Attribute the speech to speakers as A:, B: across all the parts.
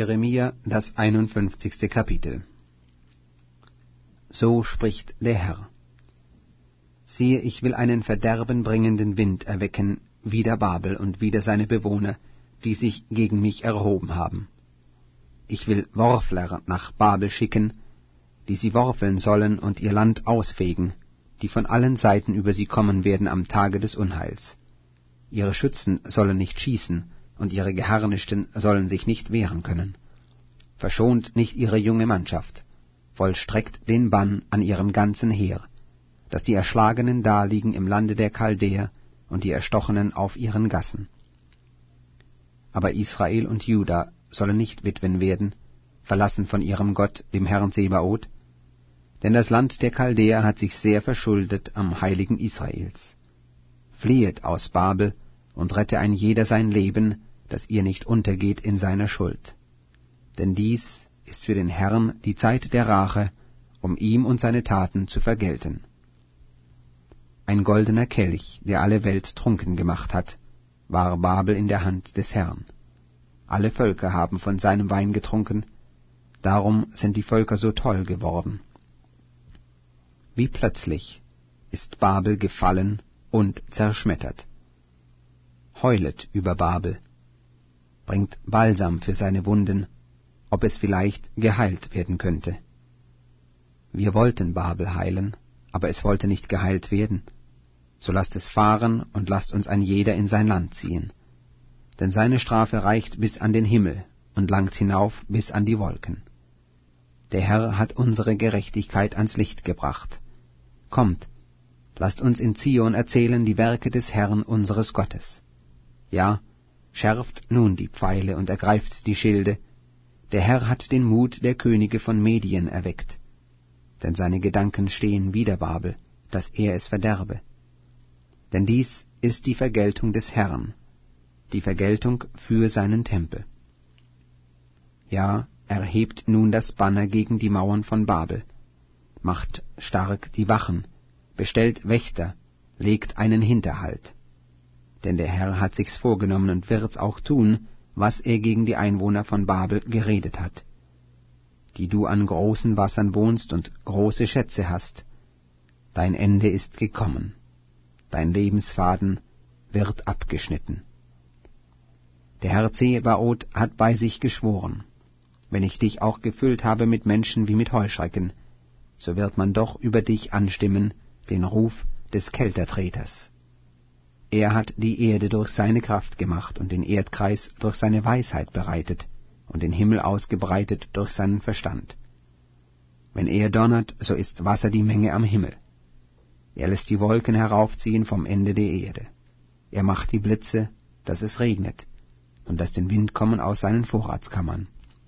A: Jeremia, das 51. Kapitel. So spricht der Herr: Siehe, ich will einen verderbenbringenden Wind erwecken, wider Babel und wider seine Bewohner, die sich gegen mich erhoben haben. Ich will Worfler nach Babel schicken, die sie worfeln sollen und ihr Land ausfegen, die von allen Seiten über sie kommen werden am Tage des Unheils. Ihre Schützen sollen nicht schießen, und ihre Geharnischten sollen sich nicht wehren können. Verschont nicht ihre junge Mannschaft, vollstreckt den Bann an ihrem ganzen Heer, dass die Erschlagenen daliegen im Lande der Chaldäer und die Erstochenen auf ihren Gassen. Aber Israel und Juda sollen nicht Witwen werden, verlassen von ihrem Gott, dem Herrn Zebaoth, denn das Land der Chaldäer hat sich sehr verschuldet am Heiligen Israels. Fliehet aus Babel und rette ein jeder sein Leben, dass ihr nicht untergeht in seiner Schuld. Denn dies ist für den Herrn die Zeit der Rache, um ihm und seine Taten zu vergelten. Ein goldener Kelch, der alle Welt trunken gemacht hat, war Babel in der Hand des Herrn. Alle Völker haben von seinem Wein getrunken, darum sind die Völker so toll geworden. Wie plötzlich ist Babel gefallen und zerschmettert. Heulet über Babel, bringt Balsam für seine Wunden, ob es vielleicht geheilt werden könnte. Wir wollten Babel heilen, aber es wollte nicht geheilt werden. So lasst es fahren und lasst uns ein jeder in sein Land ziehen. Denn seine Strafe reicht bis an den Himmel und langt hinauf bis an die Wolken. Der Herr hat unsere Gerechtigkeit ans Licht gebracht. Kommt, lasst uns in Zion erzählen die Werke des Herrn unseres Gottes. Ja, schärft nun die Pfeile und ergreift die Schilde. Der Herr hat den Mut der Könige von Medien erweckt. Denn seine Gedanken stehen wider Babel, dass er es verderbe. Denn dies ist die Vergeltung des Herrn, die Vergeltung für seinen Tempel. Ja, erhebt nun das Banner gegen die Mauern von Babel, macht stark die Wachen, bestellt Wächter, legt einen Hinterhalt. Denn der Herr hat sich's vorgenommen und wird's auch tun, was er gegen die Einwohner von Babel geredet hat. Die du an großen Wassern wohnst und große Schätze hast, dein Ende ist gekommen, dein Lebensfaden wird abgeschnitten. Der Herr Zebaoth hat bei sich geschworen: Wenn ich dich auch gefüllt habe mit Menschen wie mit Heuschrecken, so wird man doch über dich anstimmen den Ruf des Keltertreters. Er hat die Erde durch seine Kraft gemacht und den Erdkreis durch seine Weisheit bereitet und den Himmel ausgebreitet durch seinen Verstand. Wenn er donnert, so ist Wasser die Menge am Himmel. Er lässt die Wolken heraufziehen vom Ende der Erde. Er macht die Blitze, dass es regnet, und lässt den Wind kommen aus seinen Vorratskammern.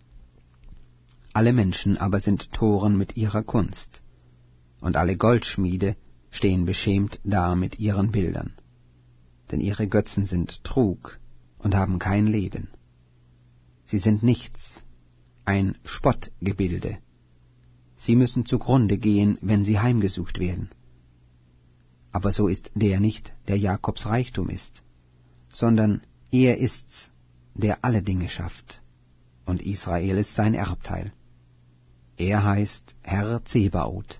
A: Alle Menschen aber sind Toren mit ihrer Kunst, und alle Goldschmiede stehen beschämt da mit ihren Bildern. Denn ihre Götzen sind Trug und haben kein Leben. Sie sind nichts, ein Spottgebilde. Sie müssen zugrunde gehen, wenn sie heimgesucht werden. Aber so ist der nicht, der Jakobs Reichtum ist, sondern er ist's, der alle Dinge schafft, und Israel ist sein Erbteil. Er heißt Herr Zebaoth.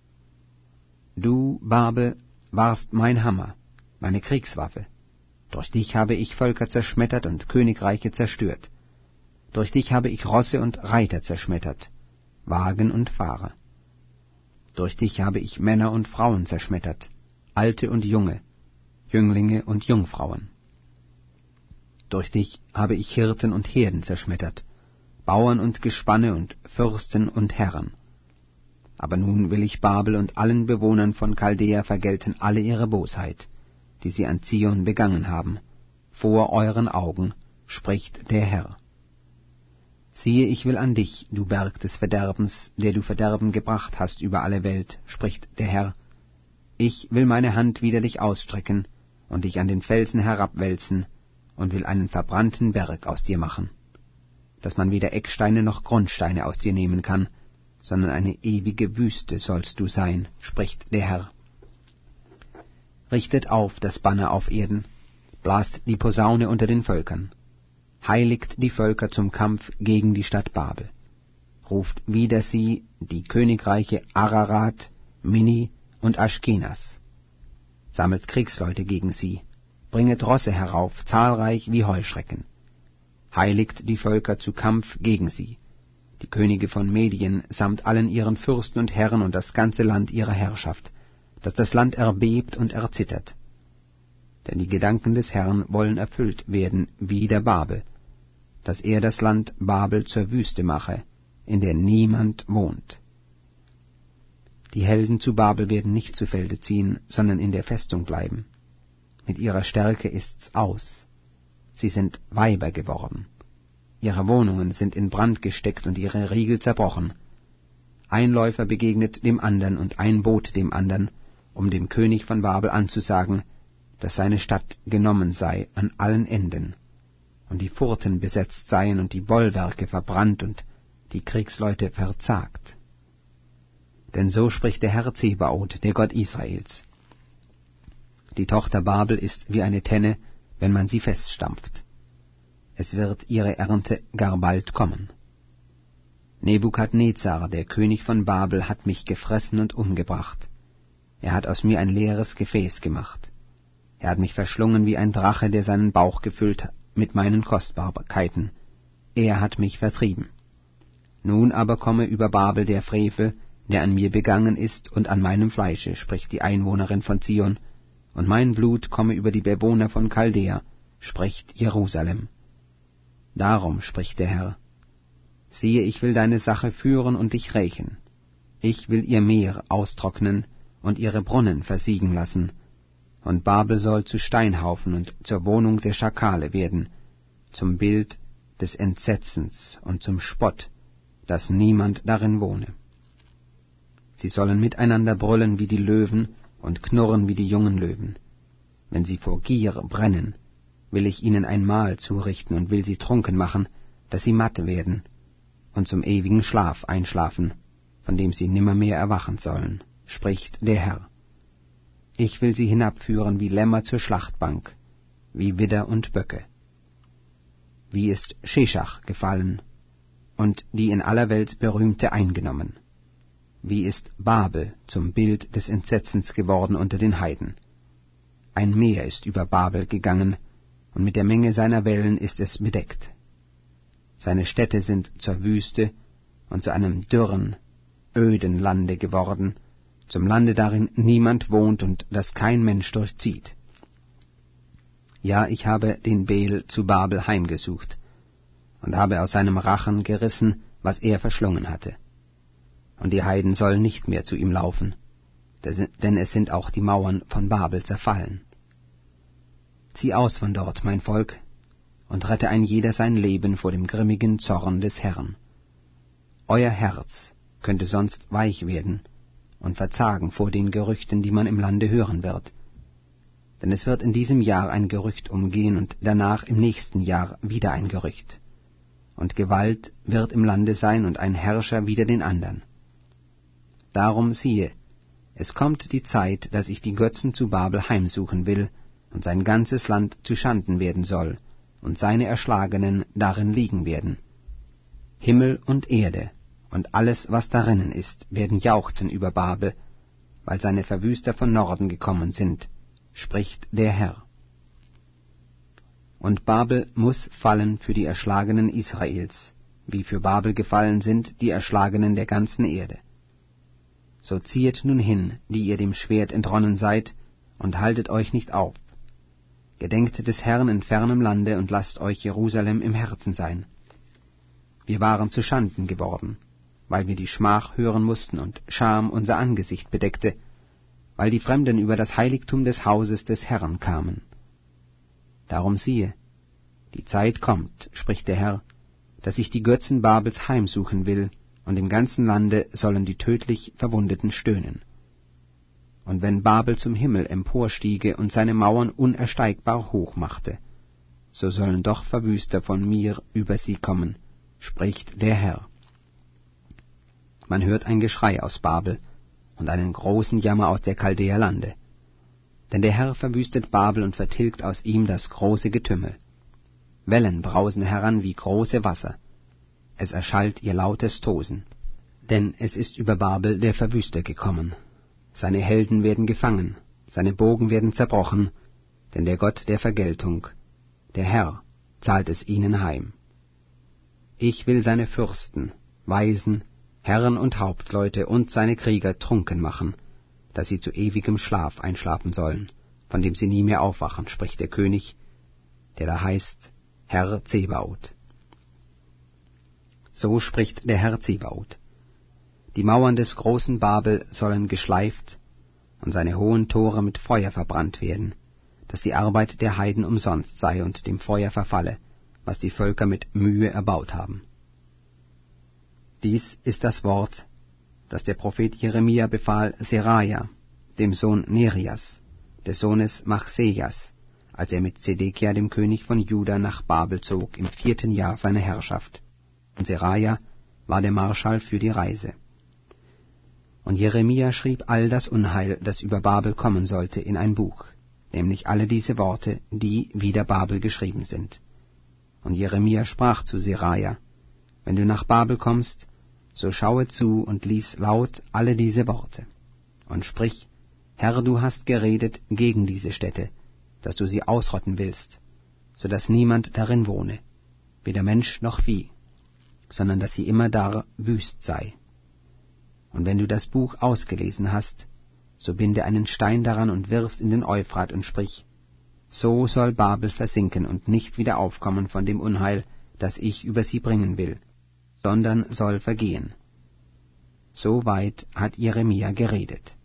A: Du, Babel, warst mein Hammer, meine Kriegswaffe. Durch dich habe ich Völker zerschmettert und Königreiche zerstört. Durch dich habe ich Rosse und Reiter zerschmettert, Wagen und Fahrer. Durch dich habe ich Männer und Frauen zerschmettert, Alte und Junge, Jünglinge und Jungfrauen. Durch dich habe ich Hirten und Herden zerschmettert, Bauern und Gespanne und Fürsten und Herren. Aber nun will ich Babel und allen Bewohnern von Chaldäa vergelten alle ihre Bosheit, die sie an Zion begangen haben, vor euren Augen, spricht der Herr. Siehe, ich will an dich, du Berg des Verderbens, der du Verderben gebracht hast über alle Welt, spricht der Herr. Ich will meine Hand wider dich ausstrecken und dich an den Felsen herabwälzen und will einen verbrannten Berg aus dir machen, dass man weder Ecksteine noch Grundsteine aus dir nehmen kann, sondern eine ewige Wüste sollst du sein, spricht der Herr. Richtet auf das Banner auf Erden, blast die Posaune unter den Völkern. heiligt die Völker zum Kampf gegen die Stadt Babel. Ruft wider sie die Königreiche Ararat, Mini und Aschkenas. Sammelt Kriegsleute gegen sie, bringet Rosse herauf, zahlreich wie Heuschrecken. Heiligt die Völker zu Kampf gegen sie, die Könige von Medien samt allen ihren Fürsten und Herren und das ganze Land ihrer Herrschaft, dass das Land erbebt und erzittert. Denn die Gedanken des Herrn wollen erfüllt werden wie der Babel, dass er das Land Babel zur Wüste mache, in der niemand wohnt. Die Helden zu Babel werden nicht zu Felde ziehen, sondern in der Festung bleiben. Mit ihrer Stärke ist's aus. Sie sind Weiber geworden. Ihre Wohnungen sind in Brand gesteckt und ihre Riegel zerbrochen. Ein Läufer begegnet dem andern und ein Boot dem andern, um dem König von Babel anzusagen, dass seine Stadt genommen sei an allen Enden, und die Furten besetzt seien und die Bollwerke verbrannt und die Kriegsleute verzagt. Denn so spricht der Herr Zebaoth, der Gott Israels. Die Tochter Babel ist wie eine Tenne, wenn man sie feststampft. Es wird ihre Ernte gar bald kommen. Nebukadnezar, der König von Babel, hat mich gefressen und umgebracht. Er hat aus mir ein leeres Gefäß gemacht. Er hat mich verschlungen wie ein Drache, der seinen Bauch gefüllt mit meinen Kostbarkeiten. Er hat mich vertrieben. Nun aber komme über Babel der Frevel, der an mir begangen ist und an meinem Fleische, spricht die Einwohnerin von Zion, und mein Blut komme über die Bewohner von Chaldea, spricht Jerusalem. Darum spricht der Herr: Siehe, ich will deine Sache führen und dich rächen. Ich will ihr Meer austrocknen und ihre Brunnen versiegen lassen, und Babel soll zu Steinhaufen und zur Wohnung der Schakale werden, zum Bild des Entsetzens und zum Spott, dass niemand darin wohne. Sie sollen miteinander brüllen wie die Löwen und knurren wie die jungen Löwen. Wenn sie vor Gier brennen, will ich ihnen ein Mahl zurichten und will sie trunken machen, dass sie matt werden und zum ewigen Schlaf einschlafen, von dem sie nimmermehr erwachen sollen, spricht der Herr. Ich will sie hinabführen wie Lämmer zur Schlachtbank, wie Widder und Böcke. Wie ist Sheshach gefallen und die in aller Welt berühmte eingenommen? Wie ist Babel zum Bild des Entsetzens geworden unter den Heiden? Ein Meer ist über Babel gegangen, und mit der Menge seiner Wellen ist es bedeckt. Seine Städte sind zur Wüste und zu einem dürren, öden Lande geworden, zum Lande, darin niemand wohnt und das kein Mensch durchzieht. Ja, ich habe den Bel zu Babel heimgesucht und habe aus seinem Rachen gerissen, was er verschlungen hatte. Und die Heiden sollen nicht mehr zu ihm laufen, denn es sind auch die Mauern von Babel zerfallen. Zieh aus von dort, mein Volk, und rette ein jeder sein Leben vor dem grimmigen Zorn des Herrn. Euer Herz könnte sonst weich werden und verzagen vor den Gerüchten, die man im Lande hören wird. Denn es wird in diesem Jahr ein Gerücht umgehen und danach im nächsten Jahr wieder ein Gerücht. Und Gewalt wird im Lande sein und ein Herrscher wider den andern. Darum siehe, es kommt die Zeit, dass ich die Götzen zu Babel heimsuchen will, und sein ganzes Land zu Schanden werden soll, und seine Erschlagenen darin liegen werden. Himmel und Erde und alles, was darinnen ist, werden jauchzen über Babel, weil seine Verwüster von Norden gekommen sind, spricht der Herr. Und Babel muß fallen für die Erschlagenen Israels, wie für Babel gefallen sind die Erschlagenen der ganzen Erde. So ziehet nun hin, die ihr dem Schwert entronnen seid, und haltet euch nicht auf. Gedenkt des Herrn in fernem Lande und lasst euch Jerusalem im Herzen sein. Wir waren zu Schanden geworden, weil wir die Schmach hören mussten und Scham unser Angesicht bedeckte, weil die Fremden über das Heiligtum des Hauses des Herrn kamen. Darum siehe, die Zeit kommt, spricht der Herr, dass ich die Götzen Babels heimsuchen will, und im ganzen Lande sollen die tödlich Verwundeten stöhnen. Und wenn Babel zum Himmel emporstiege und seine Mauern unersteigbar hoch machte, so sollen doch Verwüster von mir über sie kommen, spricht der Herr. Man hört ein Geschrei aus Babel und einen großen Jammer aus der Chaldäerlande. Denn der Herr verwüstet Babel und vertilgt aus ihm das große Getümmel. Wellen brausen heran wie große Wasser. Es erschallt ihr lautes Tosen. Denn es ist über Babel der Verwüster gekommen. Seine Helden werden gefangen, seine Bogen werden zerbrochen, denn der Gott der Vergeltung, der Herr, zahlt es ihnen heim. Ich will seine Fürsten, Weisen, Herren und Hauptleute und seine Krieger trunken machen, dass sie zu ewigem Schlaf einschlafen sollen, von dem sie nie mehr aufwachen, spricht der König, der da heißt Herr Zebaoth. So spricht der Herr Zebaoth. Die Mauern des großen Babel sollen geschleift und seine hohen Tore mit Feuer verbrannt werden, dass die Arbeit der Heiden umsonst sei und dem Feuer verfalle, was die Völker mit Mühe erbaut haben. Dies ist das Wort, das der Prophet Jeremia befahl Seraja, dem Sohn Nerias, des Sohnes Machsejas, als er mit Zedekia, dem König von Juda, nach Babel zog im 4. Jahr seiner Herrschaft. Und Seraja war der Marschall für die Reise. Und Jeremia schrieb all das Unheil, das über Babel kommen sollte, in ein Buch, nämlich alle diese Worte, die wider Babel geschrieben sind. Und Jeremia sprach zu Seraja, wenn du nach Babel kommst, so schaue zu und lies laut alle diese Worte. Und sprich, Herr, du hast geredet gegen diese Städte, dass du sie ausrotten willst, so dass niemand darin wohne, weder Mensch noch Vieh, sondern dass sie immerdar wüst sei. Und wenn du das Buch ausgelesen hast, so binde einen Stein daran und wirf's in den Euphrat und sprich, so soll Babel versinken und nicht wieder aufkommen von dem Unheil, das ich über sie bringen will, sondern soll vergehen. So weit hat Jeremia geredet.